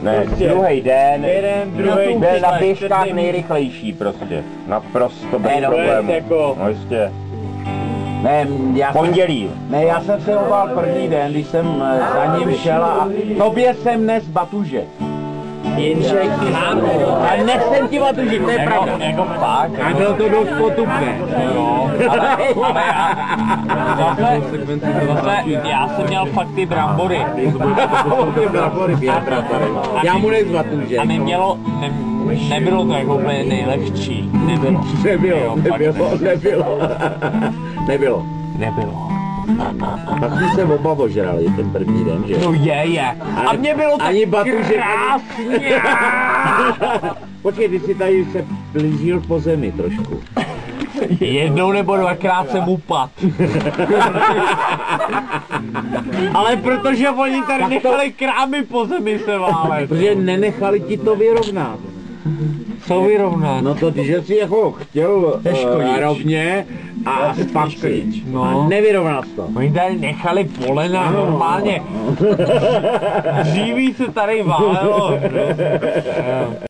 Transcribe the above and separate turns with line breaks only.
Ne,
Prostě.
druhý den,
druhý
byl na běžkách nejrychlejší prostě. Naprosto bez problémů.
Jako...
No jistě.
Ne,
Pondělí.
já jsem se obal první den, když jsem za ním šel a tobě jsem nes batuže.
Jenže
A nechcem ti batuži, to je pravda.
Jako fakt.
A bylo to dost potupné.
Jo, ale já jsem měl fakt ty brambory.
Já mu nejdu batuže.
A nebylo to jako úplně nejlehčí. Nebylo.
Tak jsme se oba ožrali ten první den, že?
No je. A mě bylo tak
ani batuže,
krásně.
Počkej, ty si tady se blížil po zemi trošku.
Jednou nebo dvakrát jsem upad. Ale protože oni tady nechali krámy po zemi se válet.
Protože nenechali ti to vyrovnat.
Co vyrovnat?
No to, že jsi jako chtěl rovně a spatřit.
No.
A nevyrovnat to.
Oni tady nechali polena normálně. Dříví se tady válelo.